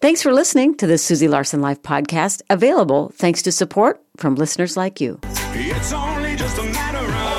Thanks for listening to the Susie Larson Life podcast, available thanks to support from listeners like you. It's only just a matter of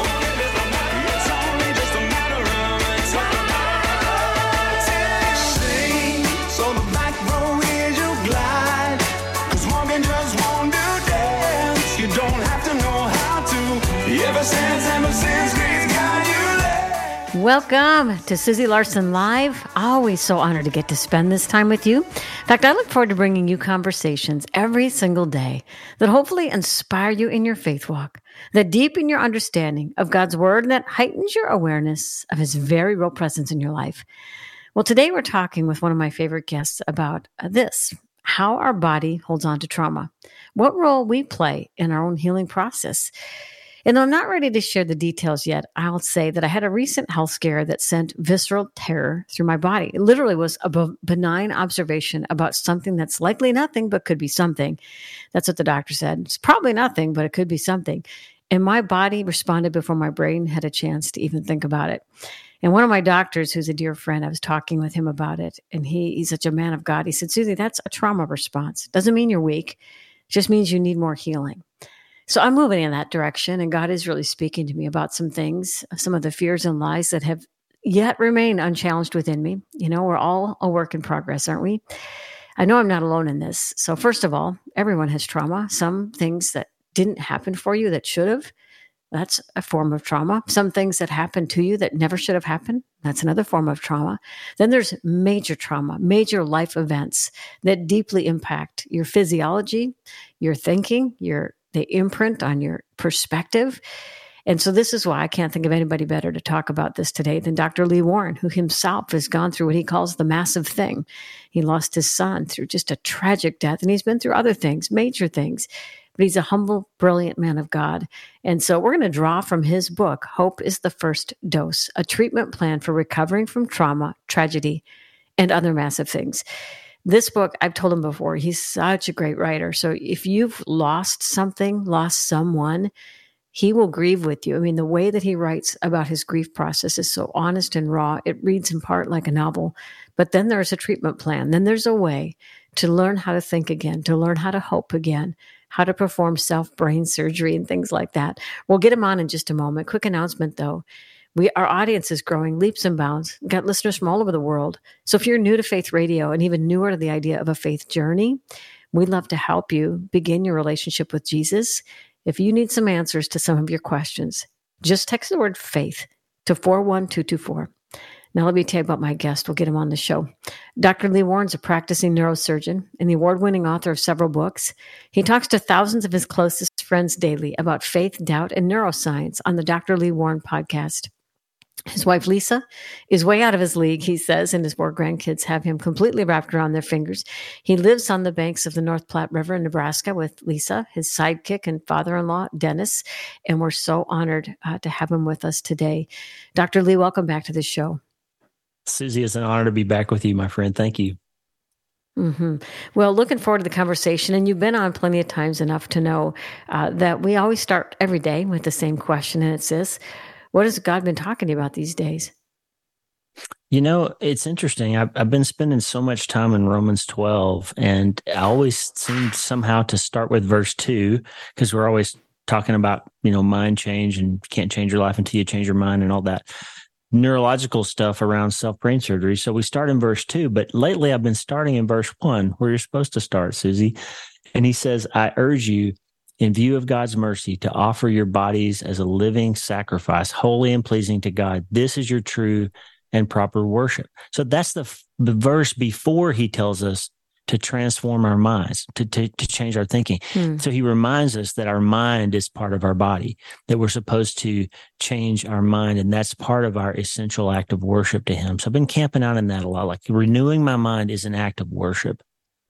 sing, so the back row is your glide, 'cause walking just won't do dance. You don't have to know how to. Ever since grace got you there. Welcome to Susie Larson Live. Always so honored to get to spend this time with you. In fact, I look forward to bringing you conversations every single day that hopefully inspire you in your faith walk, that deepen your understanding of God's Word, and that heightens your awareness of His very real presence in your life. Well, today we're talking with one of my favorite guests about this, how our body holds on to trauma, what role we play in our own healing process. And I'm not ready to share the details yet. I'll say that I had a recent health scare that sent visceral terror through my body. It literally was a benign observation about something that's likely nothing, but could be something. That's what the doctor said. It's probably nothing, but it could be something. And my body responded before my brain had a chance to even think about it. And one of my doctors, who's a dear friend, I was talking with him about it, and he's such a man of God. He said, Susie, that's a trauma response. Doesn't mean you're weak. It just means you need more healing. So I'm moving in that direction, and God is really speaking to me about some things, some of the fears and lies that have yet remained unchallenged within me. You know, we're all a work in progress, aren't we? I know I'm not alone in this. So first of all, everyone has trauma. Some things that didn't happen for you that should have, that's a form of trauma. Some things that happened to you that never should have happened, that's another form of trauma. Then there's major trauma, major life events that deeply impact your physiology, your thinking, they imprint on your perspective. And so this is why I can't think of anybody better to talk about this today than Dr. Lee Warren, who himself has gone through what he calls the massive thing. He lost his son through just a tragic death, and he's been through other things, major things. But he's a humble, brilliant man of God. And so we're going to draw from his book, Hope is the First Dose, a treatment plan for recovering from trauma, tragedy, and other massive things. This book, I've told him before, he's such a great writer. So if you've lost something, lost someone, he will grieve with you. I mean, the way that he writes about his grief process is so honest and raw. It reads in part like a novel. But then there's a treatment plan. Then there's a way to learn how to think again, to learn how to hope again, how to perform self-brain surgery and things like that. We'll get him on in just a moment. Quick announcement, though. Our audience is growing leaps and bounds. We've got listeners from all over the world. So if you're new to Faith Radio and even newer to the idea of a faith journey, we'd love to help you begin your relationship with Jesus. If you need some answers to some of your questions, just text the word faith to 41224. Now let me tell you about my guest. We'll get him on the show. Dr. Lee Warren's a practicing neurosurgeon and the award-winning author of several books. He talks to thousands of his closest friends daily about faith, doubt, and neuroscience on the Dr. Lee Warren podcast. His wife, Lisa, is way out of his league, he says, and his 4 grandkids have him completely wrapped around their fingers. He lives on the banks of the North Platte River in Nebraska with Lisa, his sidekick and father-in-law, Dennis, and we're so honored to have him with us today. Dr. Lee, welcome back to the show. Susie, it's an honor to be back with you, my friend. Thank you. Mm-hmm. Well, looking forward to the conversation, and you've been on plenty of times enough to know that we always start every day with the same question, and it's this: what has God been talking to you about these days? You know, it's interesting. I've been spending so much time in Romans 12, and I always seem somehow to start with verse 2, because we're always talking about, mind change, and you can't change your life until you change your mind and all that neurological stuff around self-brain surgery. So we start in verse 2, but lately I've been starting in verse 1, where you're supposed to start, Susie. And he says, I urge you, in view of God's mercy, to offer your bodies as a living sacrifice, holy and pleasing to God. This is your true and proper worship. So that's the verse before he tells us to transform our minds, to change our thinking. So he reminds us that our mind is part of our body, that we're supposed to change our mind, and that's part of our essential act of worship to him. So I've been camping out in that a lot. Like renewing my mind is an act of worship.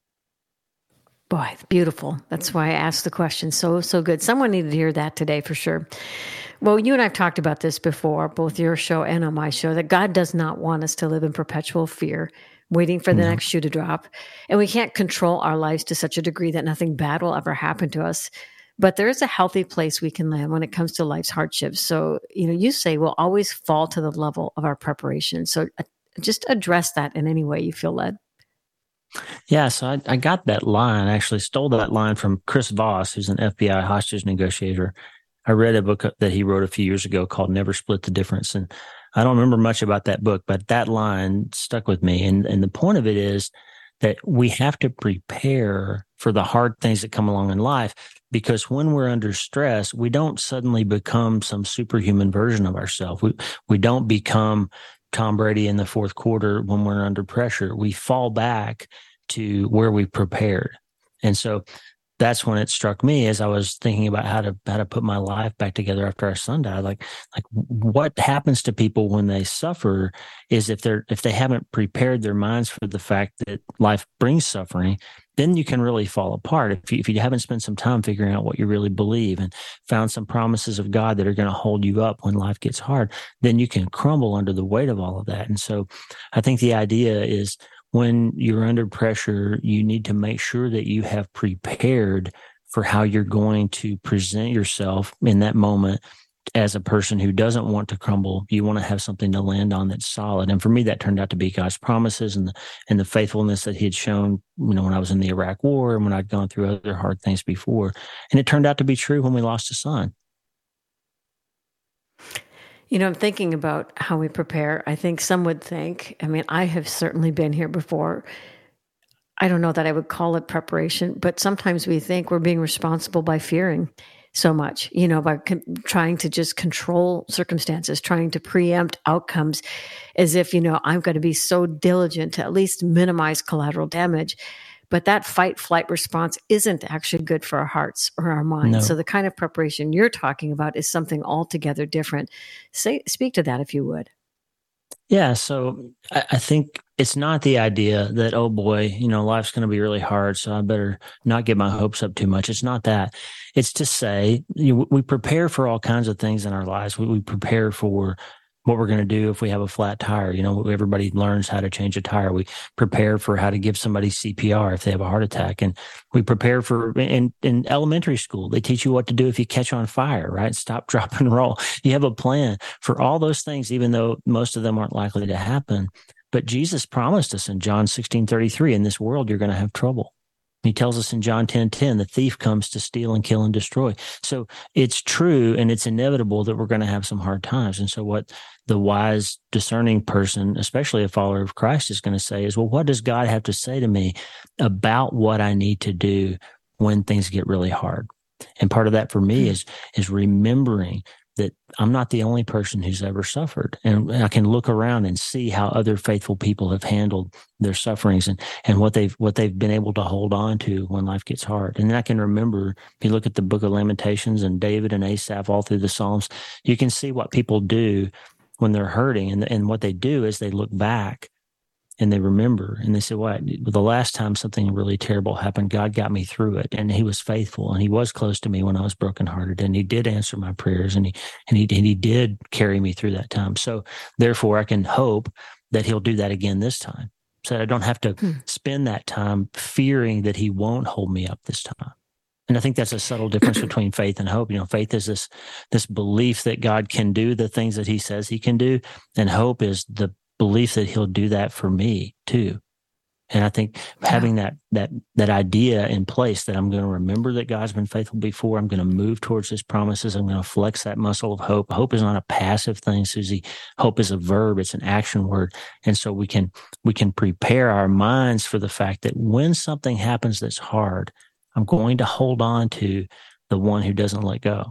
Boy, beautiful. That's why I asked the question. So good. Someone needed to hear that today for sure. Well, you and I have talked about this before, both your show and on my show, that God does not want us to live in perpetual fear, waiting for the next shoe to drop. And we can't control our lives to such a degree that nothing bad will ever happen to us. But there is a healthy place we can land when it comes to life's hardships. So, you say we'll always fall to the level of our preparation. So just address that in any way you feel led. Yeah, so I got that line, actually stole that line from Chris Voss, who's an FBI hostage negotiator. I read a book that he wrote a few years ago called Never Split the Difference. And I don't remember much about that book, but that line stuck with me. And the point of it is that we have to prepare for the hard things that come along in life, because when we're under stress, we don't suddenly become some superhuman version of ourselves. We don't become Tom Brady in the fourth quarter when we're under pressure. We fall back to where we prepared. And so that's when it struck me as I was thinking about how to put my life back together after our son died. Like what happens to people when they suffer is if they haven't prepared their minds for the fact that life brings suffering, then you can really fall apart. If you haven't spent some time figuring out what you really believe and found some promises of God that are going to hold you up when life gets hard, then you can crumble under the weight of all of that. And so I think the idea is, when you're under pressure, you need to make sure that you have prepared for how you're going to present yourself in that moment as a person who doesn't want to crumble. You want to have something to land on that's solid. And for me, that turned out to be God's promises and the faithfulness that he had shown, when I was in the Iraq War and when I'd gone through other hard things before. And it turned out to be true when we lost a son. I'm thinking about how we prepare. I think some would think, I have certainly been here before. I don't know that I would call it preparation, but sometimes we think we're being responsible by fearing so much, by trying to just control circumstances, trying to preempt outcomes as if, I've got to be so diligent to at least minimize collateral damage. But that fight-flight response isn't actually good for our hearts or our minds. No. So the kind of preparation you're talking about is something altogether different. Speak to that if you would. Yeah, so I think it's not the idea that, oh boy, life's going to be really hard, so I better not get my hopes up too much. It's not that. It's to say we prepare for all kinds of things in our lives. We prepare for what we're going to do if we have a flat tire. Everybody learns how to change a tire. We prepare for how to give somebody CPR if they have a heart attack. And we prepare for, in elementary school, they teach you what to do if you catch on fire, right? Stop, drop, and roll. You have a plan for all those things, even though most of them aren't likely to happen. But Jesus promised us in John 16:33, in this world, you're going to have trouble. He tells us in John 10:10, the thief comes to steal and kill and destroy. So it's true and it's inevitable that we're going to have some hard times. And so what the wise, discerning person, especially a follower of Christ, is going to say is, well, what does God have to say to me about what I need to do when things get really hard? And part of that for me is remembering that I'm not the only person who's ever suffered. And I can look around and see how other faithful people have handled their sufferings and what they've been able to hold on to when life gets hard. And then I can remember, if you look at the book of Lamentations and David and Asaph all through the Psalms, you can see what people do when they're hurting. And what they do is they look back and they remember and they say, well, the last time something really terrible happened, God got me through it. And he was faithful and he was close to me when I was brokenhearted, and he did answer my prayers and he did carry me through that time. So therefore I can hope that he'll do that again this time, so that I don't have to spend that time fearing that he won't hold me up this time. And I think that's a subtle difference between faith and hope. Faith is this belief that God can do the things that he says he can do. And hope is the belief that he'll do that for me too. And I think having that idea in place, that I'm going to remember that God's been faithful before, I'm going to move towards his promises, I'm going to flex that muscle of hope. Hope is not a passive thing, Susie. Hope is a verb. It's an action word. And so we can prepare our minds for the fact that when something happens that's hard, I'm going to hold on to the one who doesn't let go.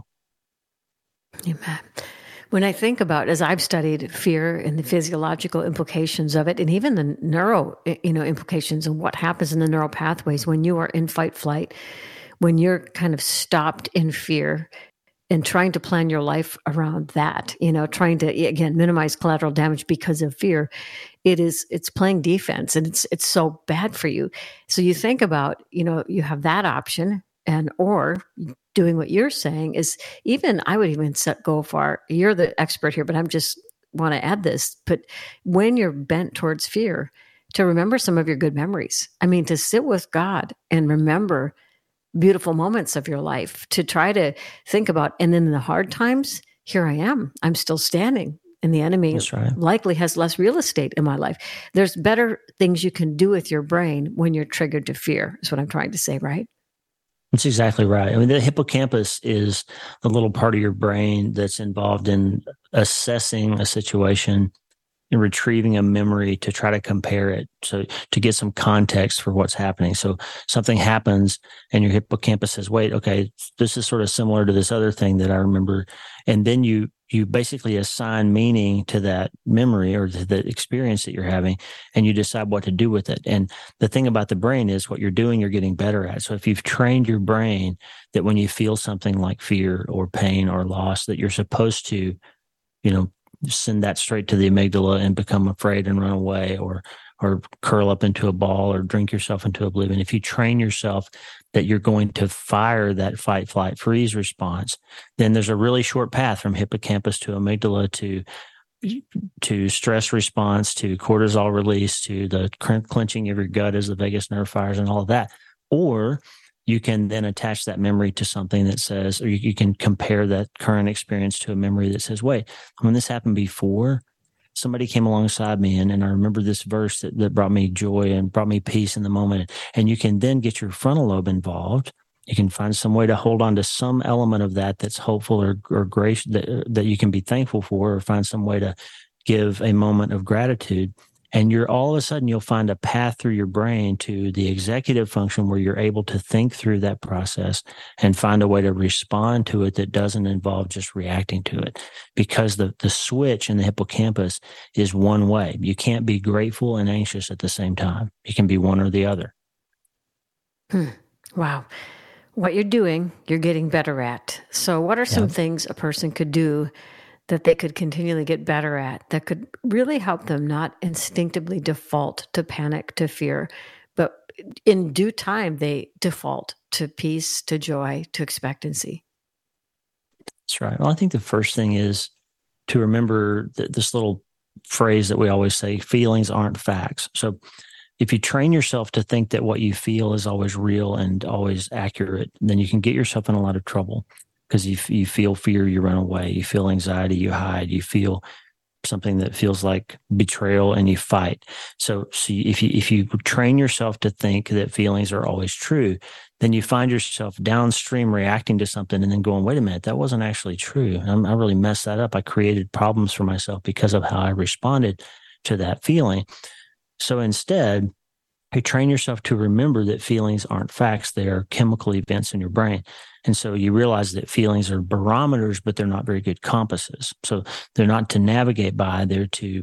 Amen. When I think about, as I've studied fear and the physiological implications of it, and even the neuro, implications and what happens in the neural pathways when you are in fight flight, when you're kind of stopped in fear and trying to plan your life around that, trying to, again, minimize collateral damage because of fear, it's playing defense, and it's so bad for you. So you think about, you have that option, or doing what you're saying is, even, I would even go far, you're the expert here, but I'm just want to add this, but when you're bent towards fear, to remember some of your good memories. To sit with God and remember beautiful moments of your life, to try to think about, and then in the hard times, here I am, I'm still standing. and the enemy That's right. likely has less real estate in my life. There's better things you can do with your brain when you're triggered to fear, is what I'm trying to say, right? That's exactly right. I mean, the hippocampus is the little part of your brain that's involved in assessing a situation and retrieving a memory to try to compare it. So to get some context for what's happening. So something happens and your hippocampus says, wait, okay, this is sort of similar to this other thing that I remember. And then you basically assign meaning to that memory or to the experience that you're having, and you decide what to do with it. And the thing about the brain is what you're doing, you're getting better at. So if you've trained your brain that when you feel something like fear or pain or loss, that you're supposed to, send that straight to the amygdala and become afraid and run away or curl up into a ball or drink yourself into oblivion. If you train yourself that you're going to fire that fight, flight, freeze response, then there's a really short path from hippocampus to amygdala to stress response, to cortisol release, to the clenching of your gut as the vagus nerve fires and all of that. Or you can then attach that memory to something that says, or you can compare that current experience to a memory that says, wait, when this happened before, somebody came alongside me and I remember this verse that brought me joy and brought me peace in the moment. And you can then get your frontal lobe involved. You can find some way to hold on to some element of that that's hopeful or gracious that you can be thankful for, or find some way to give a moment of gratitude. And all of a sudden, you'll find a path through your brain to the executive function where you're able to think through that process and find a way to respond to it that doesn't involve just reacting to it. Because the switch in the hippocampus is one way. You can't be grateful and anxious at the same time. You can be one or the other. Wow. What you're doing, you're getting better at. So what are some things a person could do that they could continually get better at that could really help them not instinctively default to panic, to fear, but in due time, they default to peace, to joy, to expectancy? That's right. Well, I think the first thing is to remember this little phrase that we always say, feelings aren't facts. So if you train yourself to think that what you feel is always real and always accurate, then you can get yourself in a lot of trouble. Because you feel fear, you run away. You feel anxiety, you hide. You feel something that feels like betrayal, and you fight. So if you train yourself to think that feelings are always true, then you find yourself downstream reacting to something and then going, wait a minute, that wasn't actually true. I really messed that up. I created problems for myself because of how I responded to that feeling. So instead, you train yourself to remember that feelings aren't facts. They are chemical events in your brain. And so you realize that feelings are barometers, but they're not very good compasses. So they're not to navigate by, they're to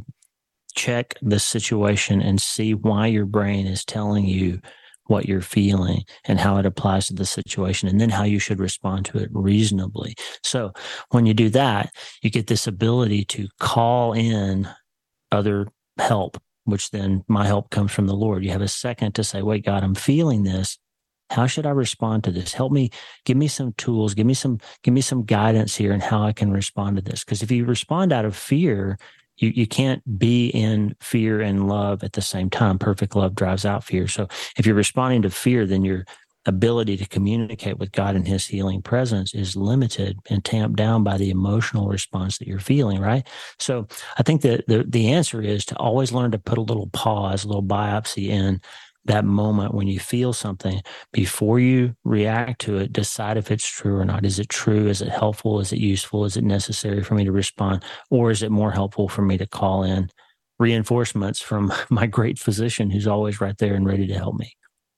check the situation and see why your brain is telling you what you're feeling and how it applies to the situation, and then how you should respond to it reasonably. So when you do that, you get this ability to call in other help, which then my help comes from the Lord. You have a second to say, wait, God, I'm feeling this. How should I respond to this? Help me, give me some tools, give me some guidance here in how I can respond to this. Because if you respond out of fear, you can't be in fear and love at the same time. Perfect love drives out fear. So if you're responding to fear, then your ability to communicate with God and his healing presence is limited and tamped down by the emotional response that you're feeling, right? So I think that the answer is to always learn to put a little pause, a little biopsy in that moment when you feel something. Before you react to it, decide if it's true or not. Is it true? Is it helpful? Is it useful? Is it necessary for me to respond? Or is it more helpful for me to call in reinforcements from my great physician who's always right there and ready to help me?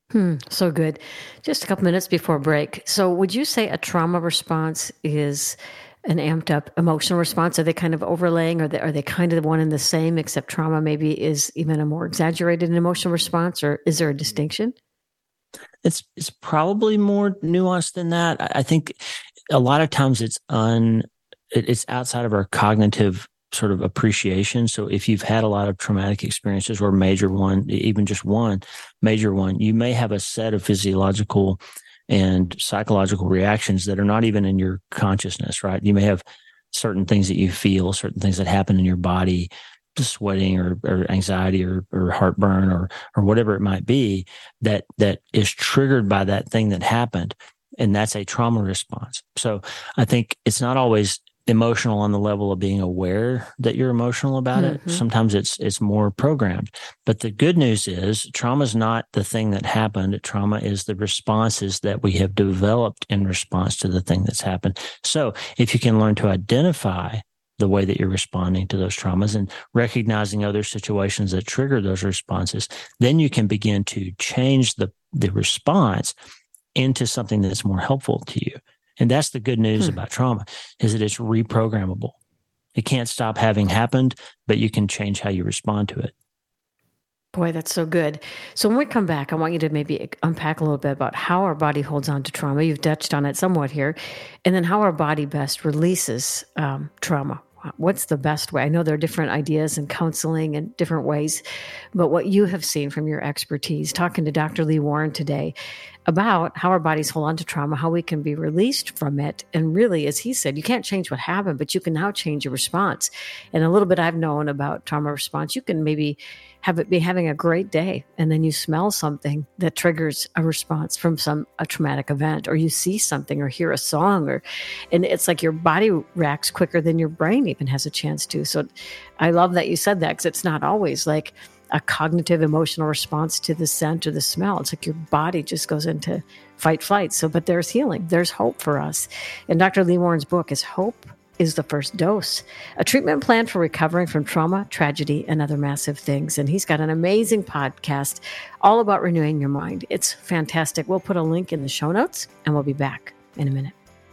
So good. Just a couple minutes before break. So would you say a trauma response is an amped up emotional response? Are they kind of overlaying, or are they kind of the one and the same, except trauma maybe is even a more exaggerated emotional response, or is there a distinction? It's probably more nuanced than that. I think a lot of times it's outside of our cognitive sort of appreciation. So if you've had a lot of traumatic experiences, or major one, even just one major one, you may have a set of physiological and psychological reactions that are not even in your consciousness, right? You may have certain things that you feel, certain things that happen in your body, sweating or anxiety or heartburn or whatever it might be, that is triggered by that thing that happened. And that's a trauma response. So I think it's not always emotional on the level of being aware that you're emotional about it. Sometimes it's more programmed. But the good news is trauma is not the thing that happened. Trauma is the responses that we have developed in response to the thing that's happened. So if you can learn to identify the way that you're responding to those traumas and recognizing other situations that trigger those responses, then you can begin to change the response into something that's more helpful to you. And that's the good news about trauma, is that it's reprogrammable. It can't stop having happened, but you can change how you respond to it. Boy, that's so good. So when we come back, I want you to maybe unpack a little bit about how our body holds on to trauma. You've touched on it somewhat here. And then how our body best releases trauma. What's the best way? I know there are different ideas and counseling and different ways, but what you have seen from your expertise, talking to Dr. Lee Warren today about how our bodies hold on to trauma, how we can be released from it. And really, as he said, you can't change what happened, but you can now change your response. And a little bit I've known about trauma response, you can maybe have it be having a great day, and then you smell something that triggers a response from a traumatic event, or you see something or hear a song, and it's like your body reacts quicker than your brain even has a chance to. So I love that you said that, because it's not always like a cognitive emotional response to the scent or the smell. It's like your body just goes into fight, flight. So, but there's healing. There's hope for us. And Dr. Lee Warren's book is Hope is the First Dose, a treatment plan for recovering from trauma, tragedy, and other massive things. And he's got an amazing podcast all about renewing your mind. It's fantastic. We'll put a link in the show notes, and we'll be back in a minute.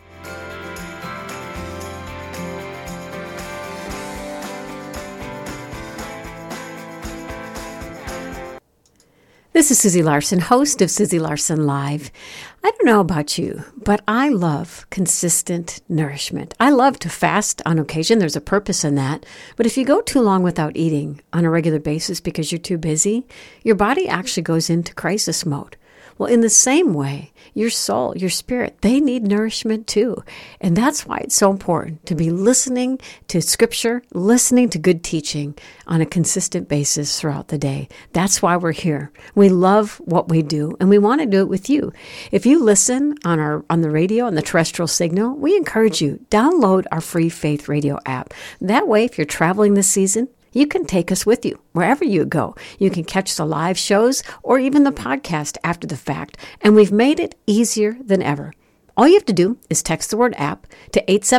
This is Susie Larson, host of Susie Larson Live. I don't know about you, but I love consistent nourishment. I love to fast on occasion. There's a purpose in that. But if you go too long without eating on a regular basis because you're too busy, your body actually goes into crisis mode. Well, in the same way, your soul, your spirit, they need nourishment too. And that's why it's so important to be listening to scripture, listening to good teaching on a consistent basis throughout the day. That's why we're here. We love what we do, and we want to do it with you. If you listen on the radio, on the terrestrial signal, we encourage you, download our free Faith Radio app. That way, if you're traveling this season, you can take us with you wherever you go. You can catch the live shows or even the podcast after the fact, and we've made it easier than ever. All you have to do is text the word app to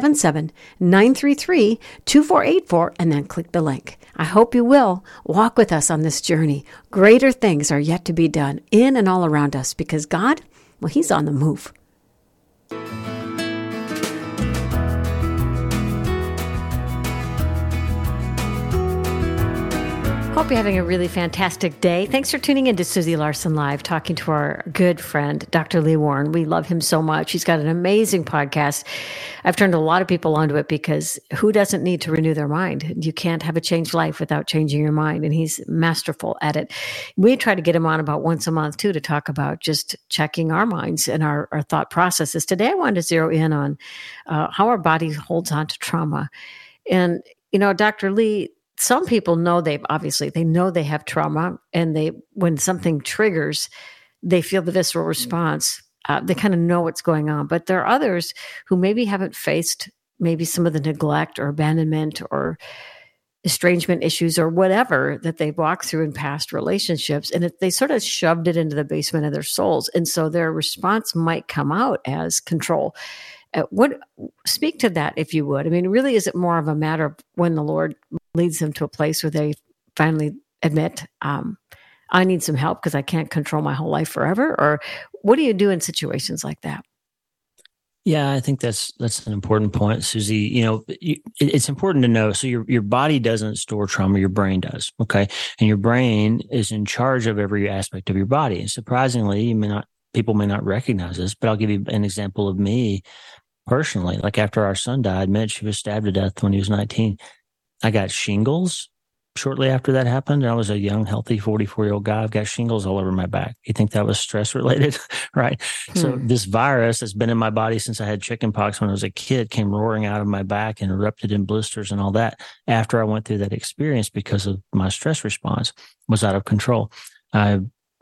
877-933-2484 and then click the link. I hope you will walk with us on this journey. Greater things are yet to be done in and all around us because God, well, He's on the move. Hope you're having a really fantastic day. Thanks for tuning in to Susie Larson Live, talking to our good friend, Dr. Lee Warren. We love him so much. He's got an amazing podcast. I've turned a lot of people onto it because who doesn't need to renew their mind? You can't have a changed life without changing your mind, and he's masterful at it. We try to get him on about once a month, too, to talk about just checking our minds and our thought processes. Today, I wanted to zero in on how our body holds on to trauma. And, you know, Dr. Lee, some people know they know they have trauma, and when something triggers, they feel the visceral response. They kind of know what's going on. But there are others who maybe haven't faced maybe some of the neglect or abandonment or estrangement issues or whatever that they've walked through in past relationships, and they sort of shoved it into the basement of their souls. And so their response might come out as control. Speak to that, if you would. I mean, really, is it more of a matter of when the Lord leads them to a place where they finally admit, I need some help because I can't control my whole life forever? Or what do you do in situations like that? Yeah, I think that's an important point, Susie. You know, it's important to know. So your body doesn't store trauma, your brain does. Okay, and your brain is in charge of every aspect of your body. And surprisingly, people may not recognize this, but I'll give you an example of me personally. Like after our son died, Mitch, she was stabbed to death when he was 19. I got shingles shortly after that happened. I was a young, healthy 44-year-old guy. I've got shingles all over my back. You think that was stress related, right? So this virus that's been in my body since I had chickenpox when I was a kid came roaring out of my back and erupted in blisters and all that after I went through that experience because of my stress response was out of control. I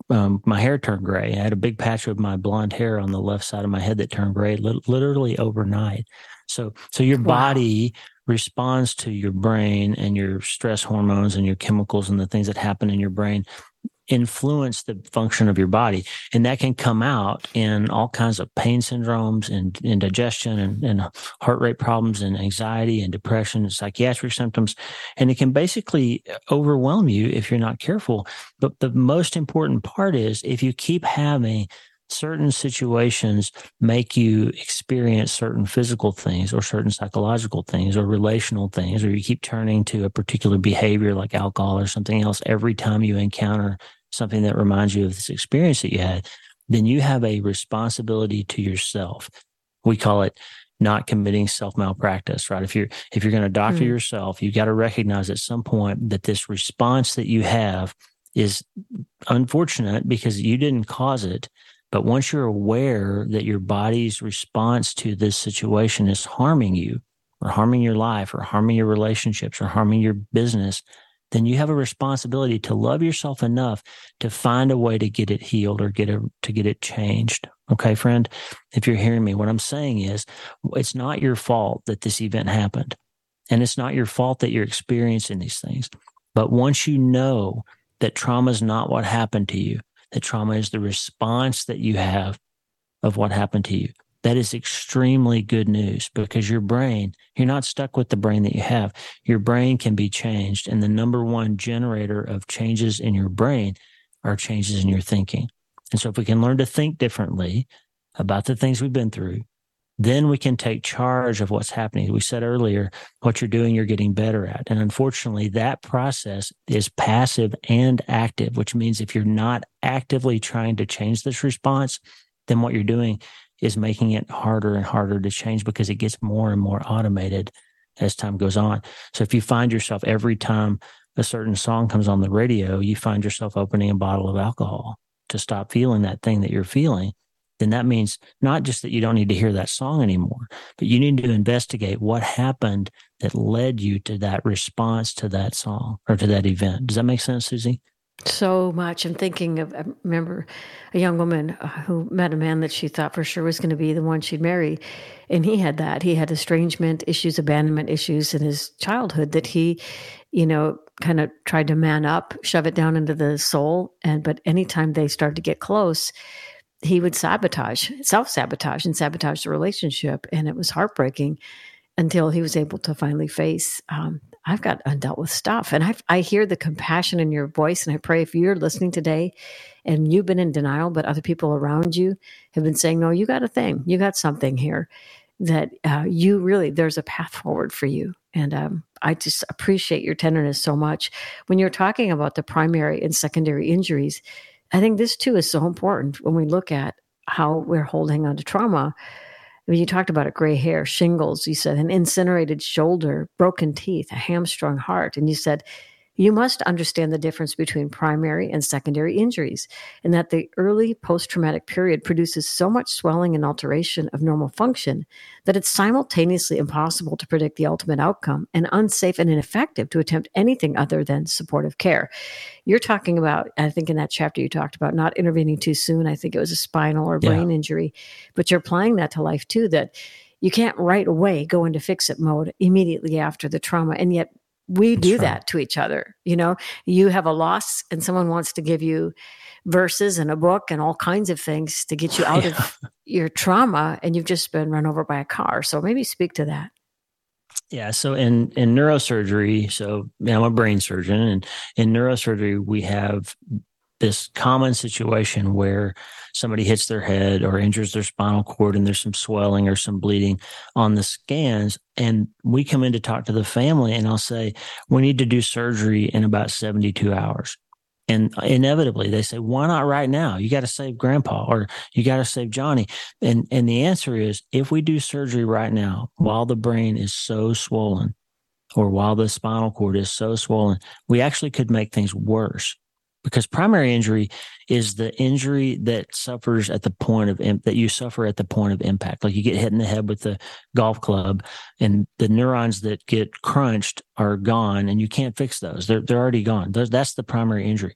my hair turned gray. I had a big patch of my blonde hair on the left side of my head that turned gray literally overnight. So your body responds to your brain, and your stress hormones and your chemicals and the things that happen in your brain influence the function of your body. And that can come out in all kinds of pain syndromes and indigestion and heart rate problems and anxiety and depression and psychiatric symptoms. And it can basically overwhelm you if you're not careful. But the most important part is if you keep having certain situations make you experience certain physical things or certain psychological things or relational things, or you keep turning to a particular behavior like alcohol or something else every time you encounter something that reminds you of this experience that you had, then you have a responsibility to yourself. We call it not committing self-malpractice, right? If you're going to doctor yourself, you got to recognize at some point that this response that you have is unfortunate because you didn't cause it. But once you're aware that your body's response to this situation is harming you or harming your life or harming your relationships or harming your business, then you have a responsibility to love yourself enough to find a way to get it healed or to get it changed. Okay, friend? If you're hearing me, what I'm saying is it's not your fault that this event happened. And it's not your fault that you're experiencing these things. But once you know that trauma is not what happened to you, that trauma is the response that you have of what happened to you, that is extremely good news, because your brain, you're not stuck with the brain that you have. Your brain can be changed. And the number one generator of changes in your brain are changes in your thinking. And so if we can learn to think differently about the things we've been through, then we can take charge of what's happening. We said earlier, what you're doing, you're getting better at. And unfortunately, that process is passive and active, which means if you're not actively trying to change this response, then what you're doing is making it harder and harder to change because it gets more and more automated as time goes on. So if you find yourself every time a certain song comes on the radio, you find yourself opening a bottle of alcohol to stop feeling that thing that you're feeling, then that means not just that you don't need to hear that song anymore, but you need to investigate what happened that led you to that response to that song or to that event. Does that make sense, Susie? So much. I'm thinking of, I remember a young woman who met a man that she thought for sure was going to be the one she'd marry. And he had that. He had estrangement issues, abandonment issues in his childhood that he, kind of tried to man up, shove it down into the soul. But anytime they started to get close, he would self-sabotage and sabotage the relationship. And it was heartbreaking until he was able to finally face, I've got undealt with stuff. And I hear the compassion in your voice. And I pray if you're listening today and you've been in denial, but other people around you have been saying, no, you got a thing, you got something here that there's a path forward for you. And I just appreciate your tenderness so much. When you're talking about the primary and secondary injuries, I think this too is so important when we look at how we're holding on to trauma. I mean, you talked about it, gray hair, shingles, you said an incinerated shoulder, broken teeth, a hamstrung heart. And you said, you must understand the difference between primary and secondary injuries, and that the early post-traumatic period produces so much swelling and alteration of normal function that it's simultaneously impossible to predict the ultimate outcome and unsafe and ineffective to attempt anything other than supportive care. You're talking about, I think in that chapter you talked about not intervening too soon. I think it was a spinal or brain injury, but you're applying that to life too, that you can't right away go into fix-it mode immediately after the trauma. And yet we do that to each other. You have a loss and someone wants to give you verses and a book and all kinds of things to get you out of your trauma, and you've just been run over by a car. So maybe speak to that. Yeah. So in neurosurgery, I'm a brain surgeon, and in neurosurgery, we have this common situation where somebody hits their head or injures their spinal cord and there's some swelling or some bleeding on the scans. And we come in to talk to the family, and I'll say, we need to do surgery in about 72 hours. And inevitably they say, why not right now? You got to save grandpa, or you got to save Johnny. And the answer is, if we do surgery right now, while the brain is so swollen or while the spinal cord is so swollen, we actually could make things worse. Because primary injury is the injury that suffers at the point of that you suffer at the point of impact. Like you get hit in the head with the golf club, and the neurons that get crunched are gone, and you can't fix those. They're already gone. That's the primary injury.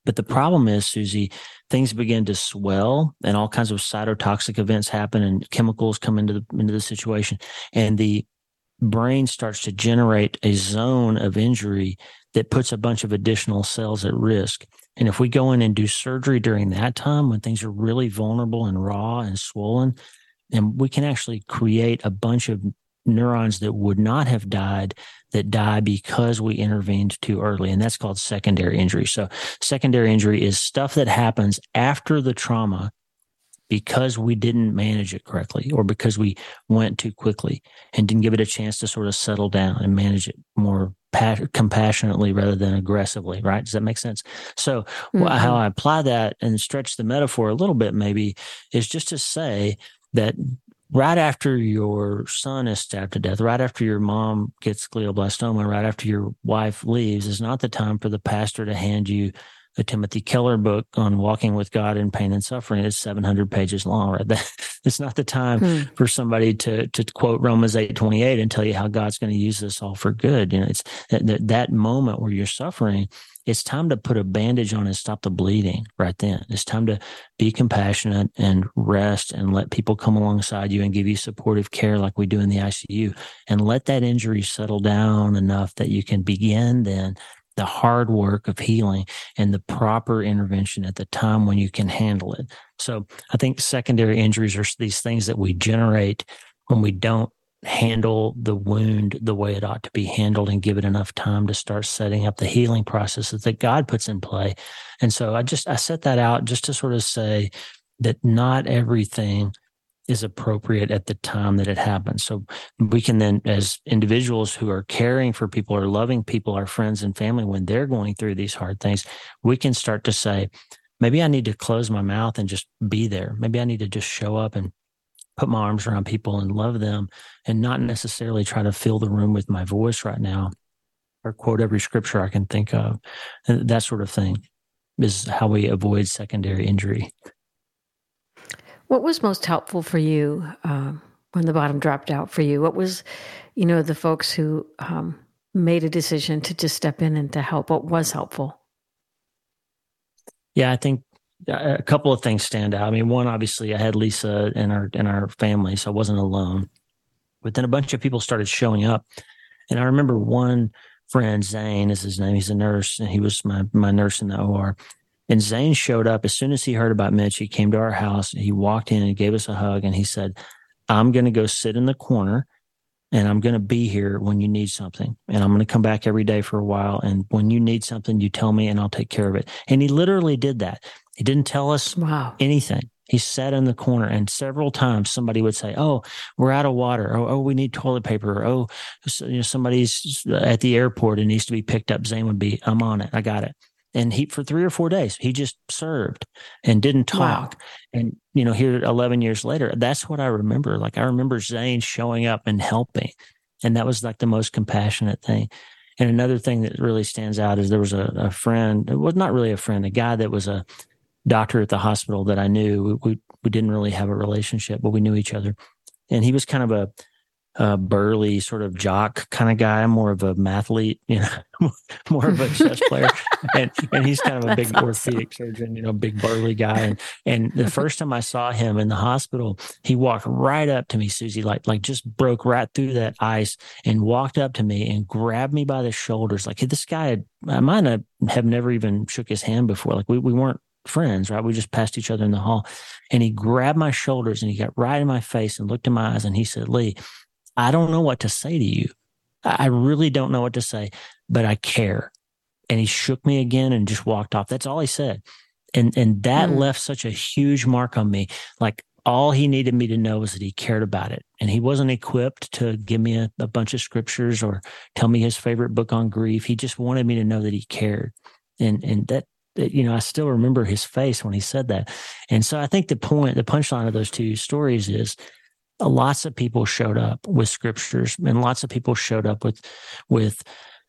But the problem is, Susie, things begin to swell and all kinds of cytotoxic events happen and chemicals come into the situation. And the brain starts to generate a zone of injury that puts a bunch of additional cells at risk. And if we go in and do surgery during that time when things are really vulnerable and raw and swollen, and we can actually create a bunch of neurons that would not have died that die because we intervened too early. And that's called secondary injury. So secondary injury is stuff that happens after the trauma because we didn't manage it correctly or because we went too quickly and didn't give it a chance to sort of settle down and manage it more compassionately rather than aggressively, right? Does that make sense? So how I apply that and stretch the metaphor a little bit maybe is just to say that right after your son is stabbed to death, right after your mom gets glioblastoma, right after your wife leaves, is not the time for the pastor to hand you a Timothy Keller book on walking with God in pain and suffering. It's 700 pages long, right? It's not the time for somebody to quote Romans 8:28 and tell you how God's going to use this all for good. You know, it's that moment where you're suffering. It's time to put a bandage on and stop the bleeding right then. It's time to be compassionate and rest and let people come alongside you and give you supportive care like we do in the ICU, and let that injury settle down enough that you can begin then the hard work of healing and the proper intervention at the time when you can handle it. So I think secondary injuries are these things that we generate when we don't handle the wound the way it ought to be handled and give it enough time to start setting up the healing processes that God puts in play. And so I set that out just to sort of say that not everything is appropriate at the time that it happens. So we can then, as individuals who are caring for people or loving people, our friends and family, when they're going through these hard things, we can start to say, maybe I need to close my mouth and just be there. Maybe I need to just show up and put my arms around people and love them and not necessarily try to fill the room with my voice right now or quote every scripture I can think of. And that sort of thing is how we avoid secondary injury. What was most helpful for you when the bottom dropped out for you? What was, the folks who made a decision to just step in and to help? What was helpful? Yeah, I think a couple of things stand out. I mean, one, obviously, I had Lisa in our family, so I wasn't alone. But then a bunch of people started showing up, and I remember one friend, Zane is his name. He's a nurse, and he was my nurse in the OR. And Zane showed up as soon as he heard about Mitch. He came to our house. He walked in and gave us a hug, and he said, "I'm going to go sit in the corner, and I'm going to be here when you need something. And I'm going to come back every day for a while. And when you need something, you tell me, and I'll take care of it." And he literally did that. He didn't tell us anything. He sat in the corner, and several times somebody would say, "Oh, we're out of water." Oh, we need toilet paper. Oh, somebody's at the airport and needs to be picked up. Zane would be, "I'm on it. I got it." And for 3 or 4 days, he just served and didn't talk. Wow. And, here 11 years later, that's what I remember. Like, I remember Zane showing up and helping. And that was like the most compassionate thing. And another thing that really stands out is there was a friend, it was not really a friend, a guy that was a doctor at the hospital that I knew. We didn't really have a relationship, but we knew each other. And he was kind of a burly sort of jock kind of guy, more of a mathlete, more of a chess player. And he's kind of a big orthopedic surgeon, big burly guy. And the first time I saw him in the hospital, he walked right up to me, Susie, like just broke right through that ice and walked up to me and grabbed me by the shoulders. Like, this guy, I might have never even shook his hand before. Like, we weren't friends, right? We just passed each other in the hall. And he grabbed my shoulders and he got right in my face and looked in my eyes and he said, "Lee, I don't know what to say to you. I really don't know what to say, but I care." And he shook me again and just walked off. That's all he said. And that left such a huge mark on me. Like, all he needed me to know was that he cared about it. And he wasn't equipped to give me a bunch of scriptures or tell me his favorite book on grief. He just wanted me to know that he cared. And that, I still remember his face when he said that. And so I think the punchline of those two stories is, lots of people showed up with scriptures, and lots of people showed up with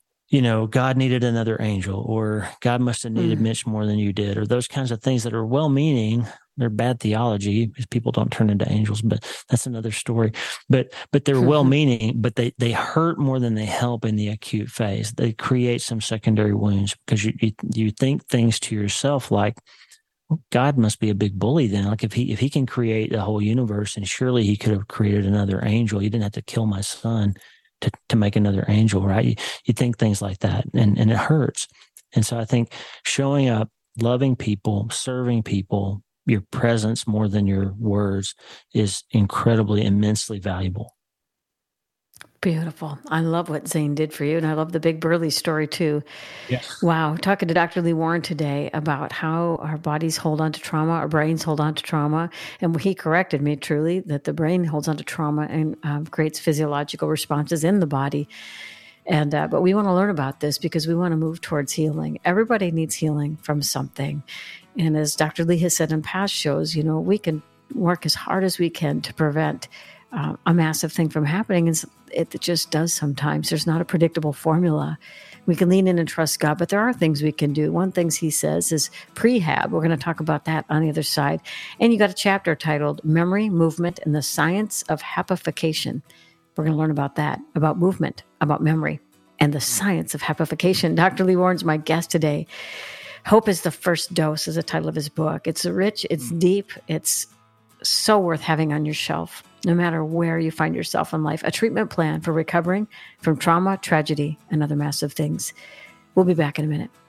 God needed another angel, or God must have needed Mitch more than you did, or those kinds of things that are well-meaning, they're bad theology because people don't turn into angels, but that's another story. But they're well-meaning, but they hurt more than they help in the acute phase. They create some secondary wounds because you think things to yourself like, God must be a big bully then. Like if he can create the whole universe, and surely he could have created another angel. He didn't have to kill my son to make another angel, right? You think things like that, and it hurts. And so I think showing up, loving people, serving people, your presence more than your words is incredibly, immensely valuable. Beautiful. I love what Zane did for you. And I love the Big Burley story too. Yes. Wow. Talking to Dr. Lee Warren today about how our bodies hold on to trauma, our brains hold on to trauma. And he corrected me truly that the brain holds on to trauma and creates physiological responses in the body. And but we want to learn about this because we want to move towards healing. Everybody needs healing from something. And as Dr. Lee has said in past shows, we can work as hard as we can to prevent a massive thing from happening. And it just does sometimes. There's not a predictable formula. We can lean in and trust God, but there are things we can do. One thing he says is prehab. We're going to talk about that on the other side. And you got a chapter titled Memory, Movement, and the Science of Hapification. We're going to learn about that, about movement, about memory, and the science of hapification. Dr. Lee Warren's my guest today. Hope is the First Dose is the title of his book. It's rich, it's deep, it's so worth having on your shelf, no matter where you find yourself in life. A treatment plan for recovering from trauma, tragedy, and other massive things. We'll be back in a minute.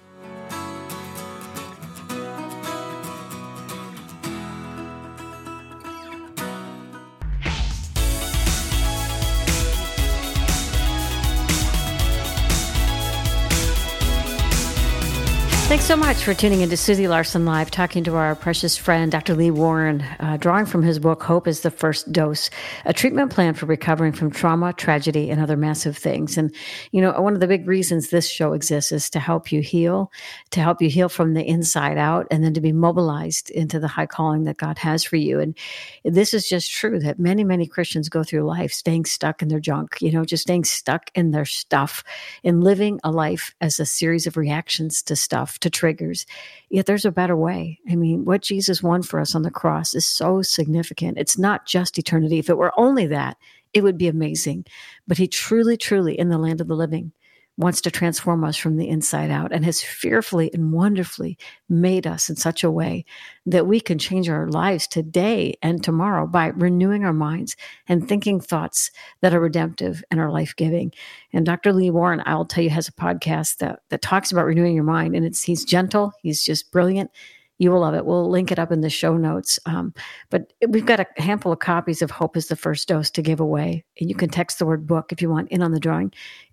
Thanks so much for tuning into Susie Larson Live, talking to our precious friend, Dr. Lee Warren, drawing from his book, Hope is the First Dose, a treatment plan for recovering from trauma, tragedy, and other massive things. And, one of the big reasons this show exists is to help you heal from the inside out, and then to be mobilized into the high calling that God has for you. And this is just true that many, many Christians go through life staying stuck in their junk, just staying stuck in their stuff and living a life as a series of reactions to stuff, to triggers. Yet there's a better way. I mean, what Jesus won for us on the cross is so significant. It's not just eternity. If it were only that, it would be amazing. But he truly, truly, in the land of the living, wants to transform us from the inside out and has fearfully and wonderfully made us in such a way that we can change our lives today and tomorrow by renewing our minds and thinking thoughts that are redemptive and are life-giving. And Dr. Lee Warren, I'll tell you, has a podcast that talks about renewing your mind. And he's gentle. He's just brilliant. You will love it. We'll link it up in the show notes. But we've got a handful of copies of Hope is the First Dose to give away. And you can text the word book if you want in on the drawing,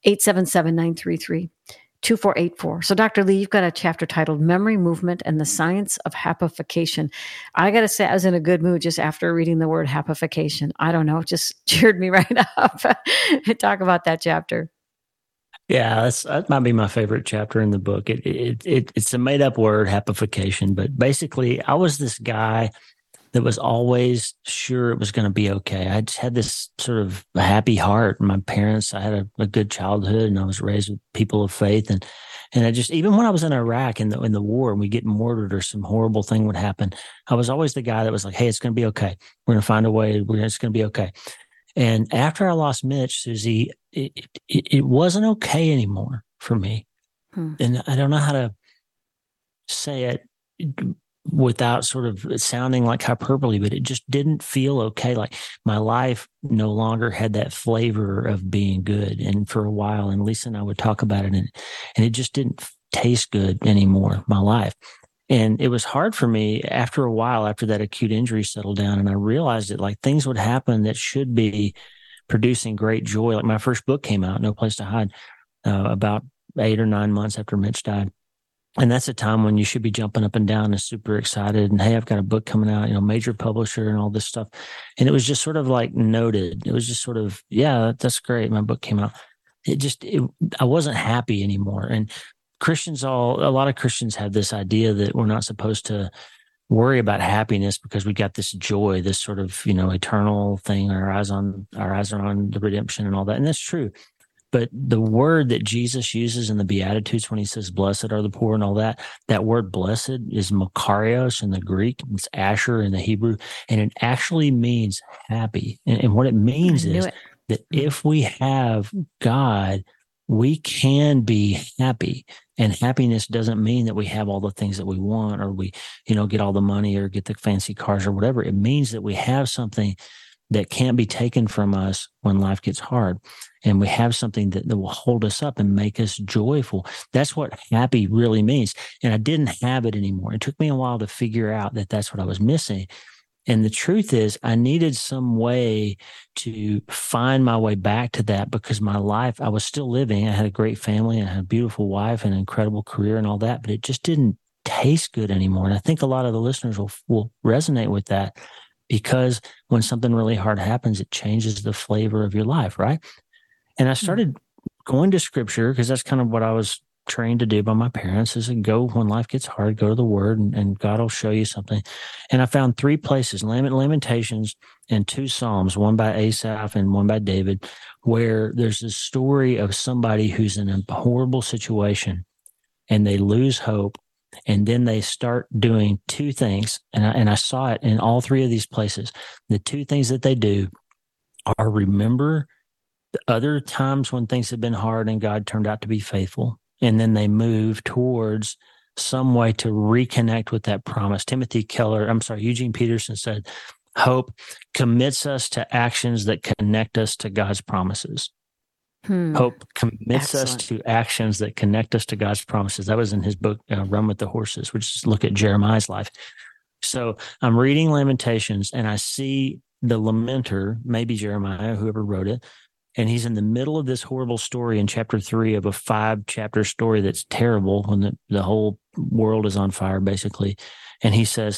877-933-2484. So Dr. Lee, you've got a chapter titled Memory, Movement, and the Science of Hapification. I got to say, I was in a good mood just after reading the word hapification. I don't know, it just cheered me right up. Talk about that chapter. Yeah, that might be my favorite chapter in the book. It's a made up word, hapification, but basically I was this guy that was always sure it was going to be okay. I just had this sort of happy heart. My parents, I had a good childhood, and I was raised with people of faith. And I just, even when I was in Iraq in the war and we get mortared or some horrible thing would happen, I was always the guy that was like, hey, it's going to be okay. We're going to find a way. It's going to be okay. And after I lost Mitch, Susie, it wasn't okay anymore for me. And I don't know how to say it without sort of sounding like hyperbole, but it just didn't feel okay. Like my life no longer had that flavor of being good. And for a while, and Lisa and I would talk about it, and it just didn't taste good anymore, my life. And it was hard for me after a while, after that acute injury settled down. And I realized that like things would happen that should be producing great joy. Like my first book came out, No Place to Hide, about 8 or 9 months after Mitch died. And that's a time when you should be jumping up and down and super excited. And hey, I've got a book coming out, major publisher and all this stuff. And it was just sort of like noted. It was just sort of, yeah, that's great. My book came out. I wasn't happy anymore. And a lot of Christians have this idea that we're not supposed to worry about happiness because we got this joy, this sort of, eternal thing. Our eyes are on the redemption and all that. And that's true. But the word that Jesus uses in the Beatitudes when he says, blessed are the poor and all that, that word blessed is makarios in the Greek. It's Asher in the Hebrew. And it actually means happy. And what it means is that if we have God, we can be happy. And happiness doesn't mean that we have all the things that we want, or we, get all the money or get the fancy cars or whatever. It means that we have something that can't be taken from us when life gets hard. And we have something that will hold us up and make us joyful. That's what happy really means. And I didn't have it anymore. It took me a while to figure out that that's what I was missing. And the truth is, I needed some way to find my way back to that, because my life, I was still living. I had a great family and I had a beautiful wife and an incredible career and all that, but it just didn't taste good anymore. And I think a lot of the listeners will resonate with that, because when something really hard happens, it changes the flavor of your life, right? And I started going to scripture, because that's kind of what I was trained to do by my parents, is to go when life gets hard, go to the word, and God will show you something. And I found 3 places, Lamentations and 2 Psalms, one by Asaph and one by David, where there's a story of somebody who's in a horrible situation and they lose hope. And then they start doing 2 things. And I saw it in all 3 of these places. The 2 things that they do are remember the other times when things have been hard and God turned out to be faithful. And then they move towards some way to reconnect with that promise. Eugene Peterson said, hope commits us to actions that connect us to God's promises. Hope commits us to actions that connect us to God's promises. That was in his book, Run with the Horses, which is look at Jeremiah's life. So I'm reading Lamentations and I see the lamenter, maybe Jeremiah, whoever wrote it, and he's in the middle of this horrible story in chapter 3 of a 5-chapter story that's terrible, when the whole world is on fire, basically. And he says,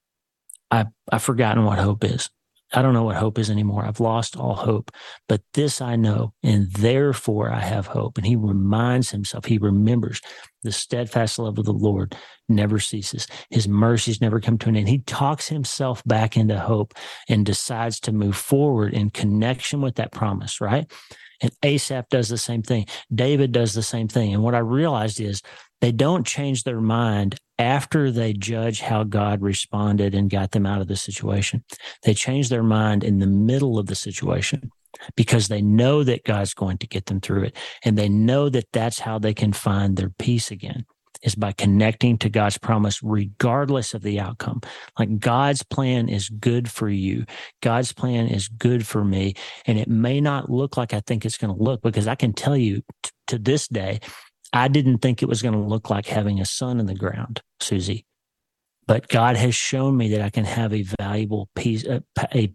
I've forgotten what hope is. I don't know what hope is anymore. I've lost all hope, but this I know, and therefore I have hope. And he reminds himself, he remembers the steadfast love of the Lord never ceases. His mercies never come to an end. He talks himself back into hope and decides to move forward in connection with that promise, right? And Asaph does the same thing. David does the same thing. And what I realized is they don't change their mind after they judge how God responded and got them out of the situation. They change their mind in the middle of the situation, because they know that God's going to get them through it. And they know that that's how they can find their peace again, is by connecting to God's promise, regardless of the outcome. Like, God's plan is good for you. God's plan is good for me. And it may not look like I think it's going to look, because I can tell you to this day, I didn't think it was going to look like having a son in the ground, Susie. But God has shown me that I can have a valuable piece, a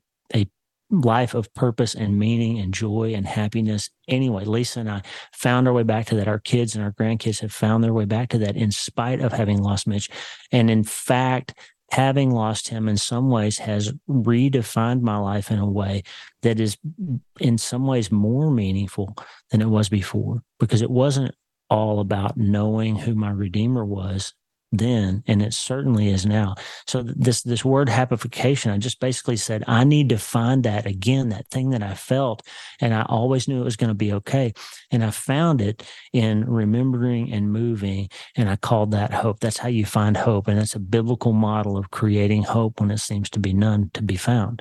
life of purpose and meaning and joy and happiness. Anyway, Lisa and I found our way back to that. Our kids and our grandkids have found their way back to that in spite of having lost Mitch. And in fact, having lost him in some ways has redefined my life in a way that is in some ways more meaningful than it was before, because it wasn't all about knowing who my Redeemer was then, and it certainly is now. So this word happification, I just basically said, I need to find that again, that thing that I felt, and I always knew it was going to be okay. And I found it in remembering and moving, and I called that hope. That's how you find hope, and that's a biblical model of creating hope when it seems to be none to be found.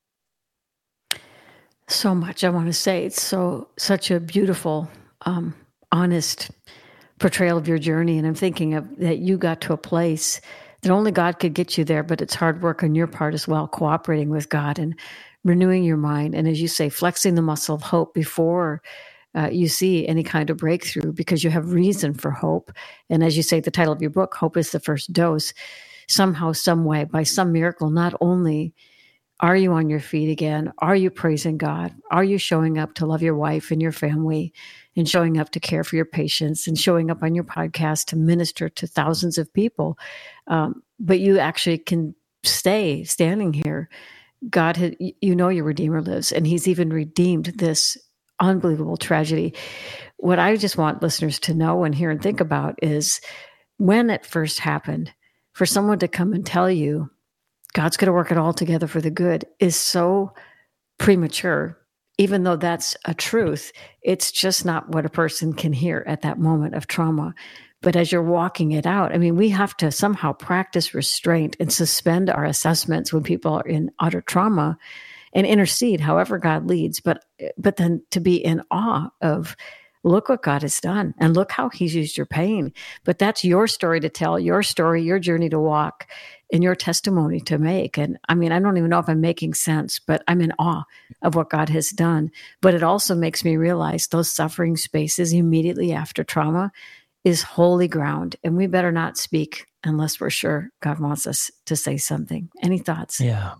So much I want to say. It's such a beautiful, honest portrayal of your journey. And I'm thinking of that you got to a place that only God could get you there, but it's hard work on your part as well, cooperating with God and renewing your mind. And as you say, flexing the muscle of hope before you see any kind of breakthrough, because you have reason for hope. And as you say, the title of your book, Hope is the First Dose. Somehow, some way, by some miracle, not only are you on your feet again, are you praising God? Are you showing up to love your wife and your family, and showing up to care for your patients, and showing up on your podcast to minister to thousands of people? But you actually can stay standing here. God, your Redeemer lives, and he's even redeemed this unbelievable tragedy. What I just want listeners to know and hear and think about is, when it first happened, for someone to come and tell you God's going to work it all together for the good is so premature. even though that's a truth, it's just not what a person can hear at that moment of trauma. But as you're walking it out, I mean, we have to somehow practice restraint and suspend our assessments when people are in utter trauma and intercede however God leads. But then to be in awe of, look what God has done and look how he's used your pain. But that's your story to tell, your story, your journey to walk, and your testimony to make. And I mean, I don't even know if I'm making sense, but I'm in awe of what God has done. But it also makes me realize those suffering spaces immediately after trauma is holy ground. And we better not speak unless we're sure God wants us to say something. Any thoughts? Yeah.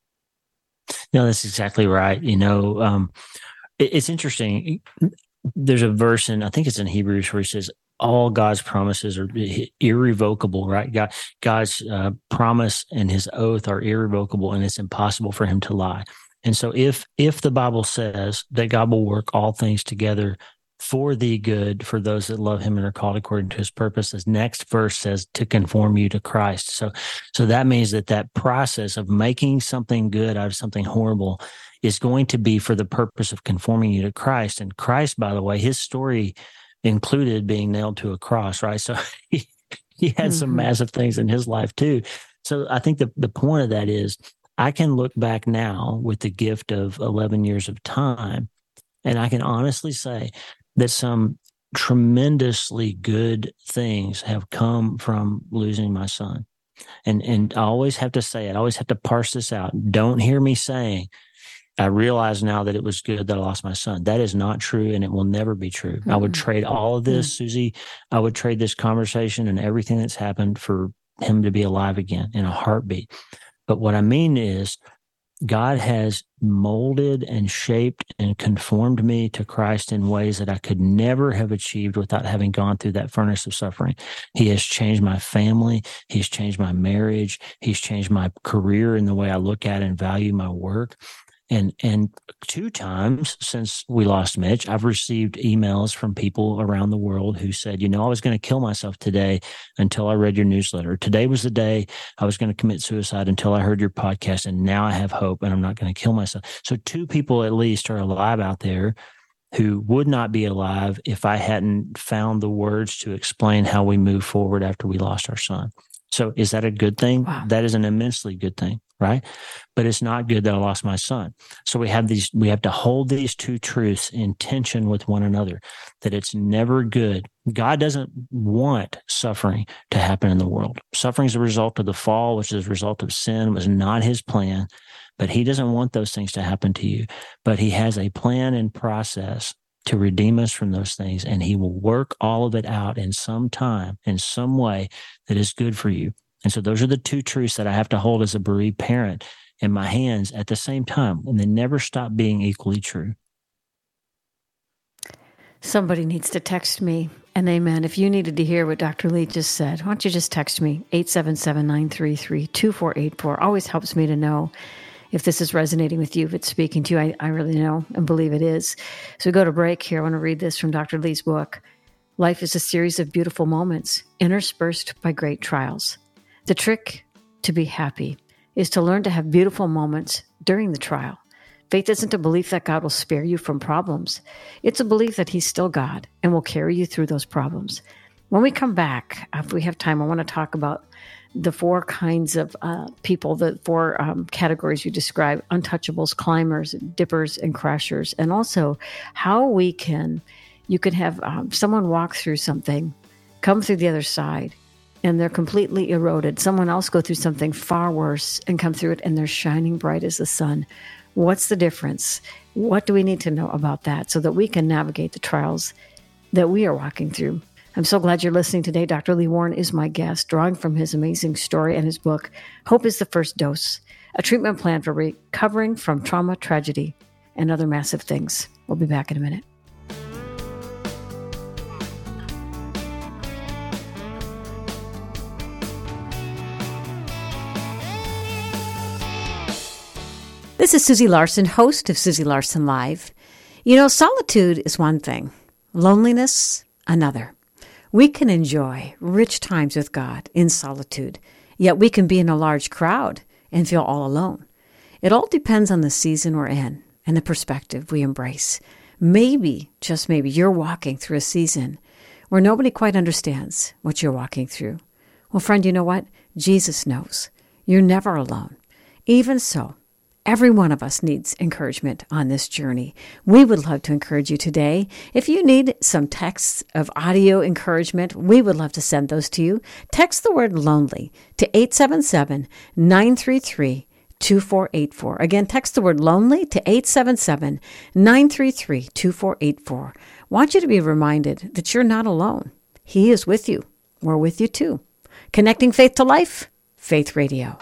No, that's exactly right. It's interesting. There's a verse I think it's in Hebrews where he says, all God's promises are irrevocable, right? God's promise and his oath are irrevocable, and it's impossible for him to lie. And so if the Bible says that God will work all things together for the good, for those that love him and are called according to his purpose, this next verse says to conform you to Christ. So that means that process of making something good out of something horrible is going to be for the purpose of conforming you to Christ. And Christ, by the way, his story included being nailed to a cross, right? So he had some massive things in his life too. So I think the point of that is I can look back now with the gift of 11 years of time, and I can honestly say that some tremendously good things have come from losing my son. And I always have to say it. I always have to parse this out. Don't hear me saying, I realize now that it was good that I lost my son. That is not true, and it will never be true. I would trade all of this, Susie. I would trade this conversation and everything that's happened for him to be alive again in a heartbeat. But what I mean is, God has molded and shaped and conformed me to Christ in ways that I could never have achieved without having gone through that furnace of suffering. He has changed my family. He's changed my marriage. He's changed my career and the way I look at and value my work. And 2 times since we lost Mitch, I've received emails from people around the world who said, I was going to kill myself today until I read your newsletter. Today was the day I was going to commit suicide until I heard your podcast. And now I have hope and I'm not going to kill myself. So 2 people at least are alive out there who would not be alive if I hadn't found the words to explain how we move forward after we lost our son. So is that a good thing? Wow. That is an immensely good thing, right? But it's not good that I lost my son. So we have to hold these 2 truths in tension with one another, that it's never good. God doesn't want suffering to happen in the world. Suffering is a result of the fall, which is a result of sin. It was not his plan, but he doesn't want those things to happen to you. But he has a plan and process to redeem us from those things, and he will work all of it out in some time, in some way that is good for you. And so those are the 2 truths that I have to hold as a bereaved parent in my hands at the same time, and they never stop being equally true. Somebody needs to text me an amen. If you needed to hear what Dr. Lee just said, why don't you just text me 877-933-2484. Always helps me to know if this is resonating with you, if it's speaking to you. I really know and believe it is. So we go to break here. I want to read this from Dr. Lee's book. Life is a series of beautiful moments interspersed by great trials. The trick to be happy is to learn to have beautiful moments during the trial. Faith isn't a belief that God will spare you from problems. It's a belief that he's still God and will carry you through those problems. When we come back, if we have time, I want to talk about the 4 kinds of people, the 4 categories you describe: untouchables, climbers, dippers, and crashers, and also how you can have someone walk through something, come through the other side, and they're completely eroded. Someone else go through something far worse and come through it, and they're shining bright as the sun. What's the difference? What do we need to know about that so that we can navigate the trials that we are walking through? I'm so glad you're listening today. Dr. Lee Warren is my guest, drawing from his amazing story and his book, Hope is the First Dose, a treatment plan for recovering from trauma, tragedy, and other massive things. We'll be back in a minute. This is Susie Larson, host of Susie Larson Live. Solitude is one thing, loneliness another. We can enjoy rich times with God in solitude, yet we can be in a large crowd and feel all alone. It all depends on the season we're in. and the perspective we embrace. Maybe, just maybe, you're walking through a season where nobody quite understands what you're walking through. Well, friend, you know what? Jesus knows. You're never alone. Even so, every one of us needs encouragement on this journey. We would love to encourage you today. If you need some texts of audio encouragement, we would love to send those to you. Text the word lonely to 877-933-2484. Again, text the word lonely to 877-933-2484. Want you to be reminded that you're not alone. He is with you. We're with you too. Connecting faith to life, Faith Radio.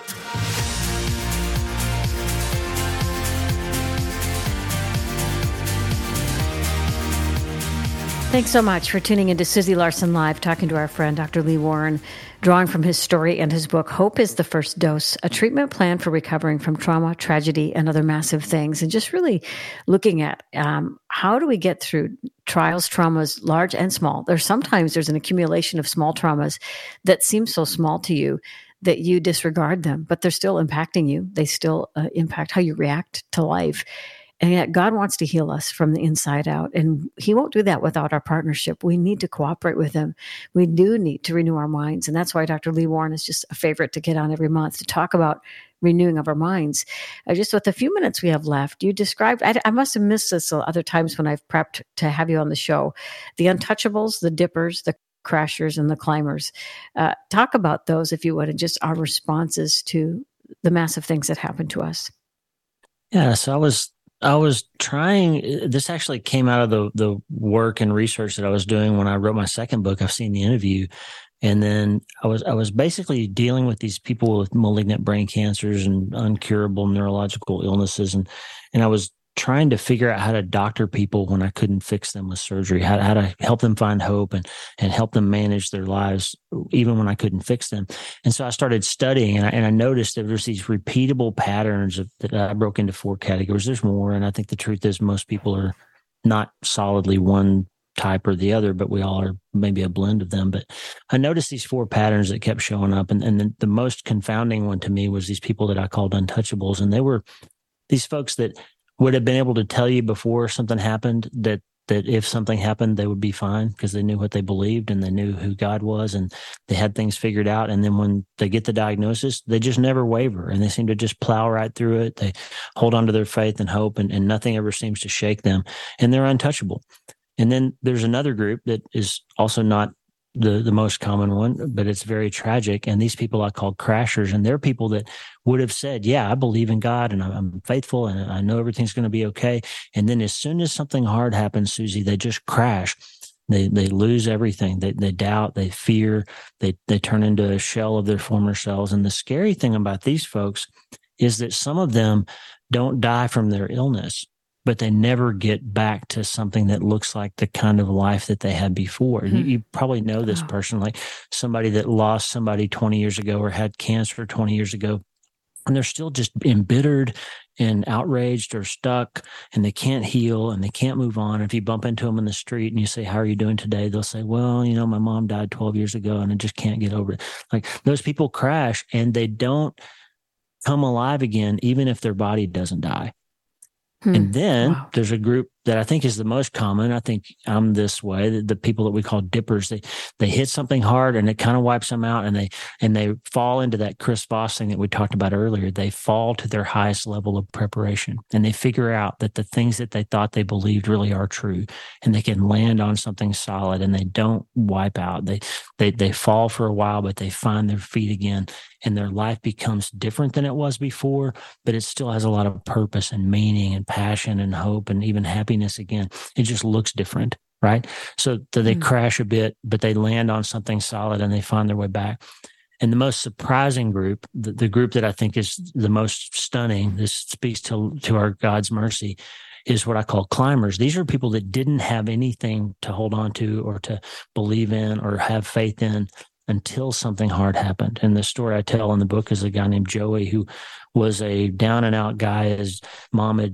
Thanks so much for tuning into Susie Larson Live, talking to our friend Dr. Lee Warren, drawing from his story and his book, Hope is the First Dose, a treatment plan for recovering from trauma, tragedy, and other massive things. And just really looking at how do we get through trials, traumas, large and small. Sometimes there's an accumulation of small traumas that seem so small to you that you disregard them, but they're still impacting you. They still impact how you react to life. And yet God wants to heal us from the inside out. And he won't do that without our partnership. We need to cooperate with him. We do need to renew our minds. And that's why Dr. Lee Warren is just a favorite to get on every month to talk about renewing of our minds. Just with the few minutes we have left, you described, I must have missed this other times when I've prepped to have you on the show, the untouchables, the dippers, the crashers, and the climbers. Talk about those, if you would, and just our responses to the massive things that happen to us. Yeah, so I was trying, this actually came out of the work and research that I was doing when I wrote my second book, I've Seen the Interview. And then I was basically dealing with these people with malignant brain cancers and uncurable neurological illnesses. And I was trying to figure out how to doctor people when I couldn't fix them with surgery, how to help them find hope and help them manage their lives, even when I couldn't fix them. And so I started studying, and I noticed that there's these repeatable patterns that I broke into 4 categories. There's more. And I think the truth is most people are not solidly one type or the other, but we all are maybe a blend of them. But I noticed these 4 patterns that kept showing up. And the most confounding one to me was these people that I called untouchables. And they were these folks that would have been able to tell you before something happened that if something happened, they would be fine because they knew what they believed and they knew who God was and they had things figured out. And then when they get the diagnosis, they just never waver and they seem to just plow right through it. They hold on to their faith and hope and nothing ever seems to shake them, and they're untouchable. And then there's another group that is also not the most common one, but it's very tragic. And these people I call crashers, and they're people that would have said, yeah, I believe in God and I'm faithful and I know everything's going to be okay. And then as soon as something hard happens, Susie, they just crash. They lose everything. They doubt, they fear, they turn into a shell of their former selves. And the scary thing about these folks is that some of them don't die from their illness, but they never get back to something that looks like the kind of life that they had before. Mm-hmm. You probably know this person, like somebody that lost somebody 20 years ago or had cancer 20 years ago, and they're still just embittered and outraged or stuck, and they can't heal and they can't move on. If you bump into them in the street and you say, how are you doing today? They'll say, well, my mom died 12 years ago and I just can't get over it. Like those people crash and they don't come alive again, even if their body doesn't die. And then there's a group that I think is the most common. I think I'm this way. The people that we call dippers, they hit something hard and it kind of wipes them out, and they fall into that Chris Voss thing that we talked about earlier. They fall to their highest level of preparation, and they figure out that the things that they thought they believed really are true, and they can land on something solid, and they don't wipe out. They fall for a while, but they find their feet again, and their life becomes different than it was before, but it still has a lot of purpose and meaning and passion and hope and even happiness again. It just looks different, right? So they crash a bit, but they land on something solid and they find their way back. And the most surprising group, the group that I think is the most stunning, this speaks to our God's mercy, is what I call climbers. These are people that didn't have anything to hold on to or to believe in or have faith in until something hard happened. And the story I tell in the book is a guy named Joey, who was a down and out guy. His mom had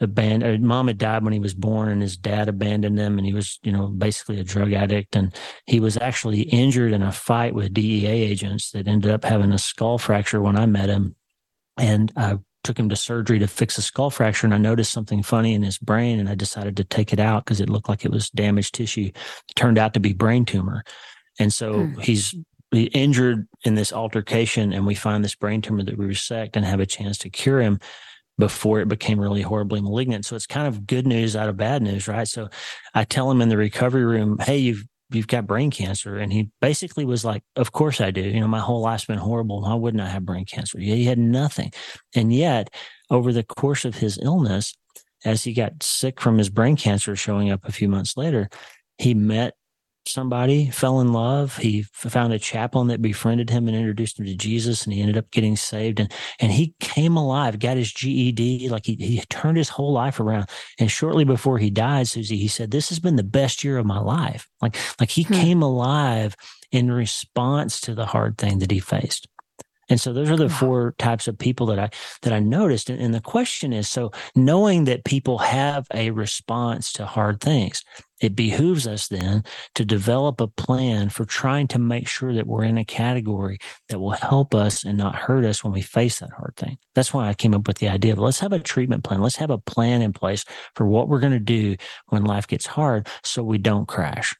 died when he was born, and his dad abandoned him, and he was, basically a drug addict. And he was actually injured in a fight with DEA agents that ended up having a skull fracture when I met him. And I took him to surgery to fix a skull fracture, and I noticed something funny in his brain, and I decided to take it out because it looked like it was damaged tissue. It turned out to be brain tumor. And so he's injured in this altercation, and we find this brain tumor that we resect and have a chance to cure him before it became really horribly malignant. So it's kind of good news out of bad news, right? So I tell him in the recovery room, hey, you've got brain cancer. And he basically was like, of course I do. You know, my whole life's been horrible. Why wouldn't I have brain cancer? Yeah, he had nothing. And yet over the course of his illness, as he got sick from his brain cancer showing up a few months later, he met somebody, fell in love. He found a chaplain that befriended him and introduced him to Jesus, and he ended up getting saved. And he came alive, got his GED, like he turned his whole life around. And shortly before he died, Susie, he said, "This has been the best year of my life." Like he came alive in response to the hard thing that he faced. And so those are the four types of people that I noticed. And the question is, so knowing that people have a response to hard things, it behooves us then to develop a plan for trying to make sure that we're in a category that will help us and not hurt us when we face that hard thing. That's why I came up with the idea of let's have a treatment plan. Let's have a plan in place for what we're going to do when life gets hard so we don't crash.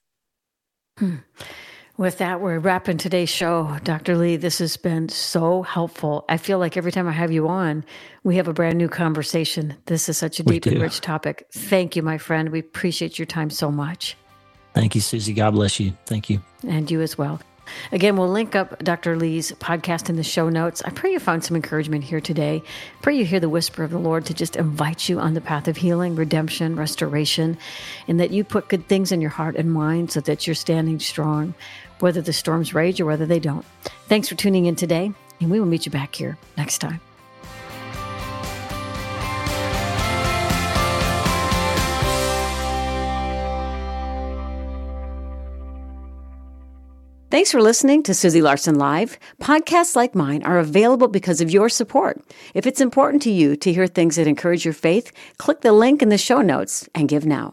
With that, we're wrapping today's show. Dr. Lee, this has been so helpful. I feel like every time I have you on, we have a brand new conversation. This is such a deep and rich topic. Thank you, my friend. We appreciate your time so much. Thank you, Susie. God bless you. Thank you. And you as well. Again, we'll link up Dr. Lee's podcast in the show notes. I pray you found some encouragement here today. Pray you hear the whisper of the Lord to just invite you on the path of healing, redemption, restoration, and that you put good things in your heart and mind so that you're standing strong, whether the storms rage or whether they don't. Thanks for tuning in today, and we will meet you back here next time. Thanks for listening to Susie Larson Live. Podcasts like mine are available because of your support. If it's important to you to hear things that encourage your faith, click the link in the show notes and give now.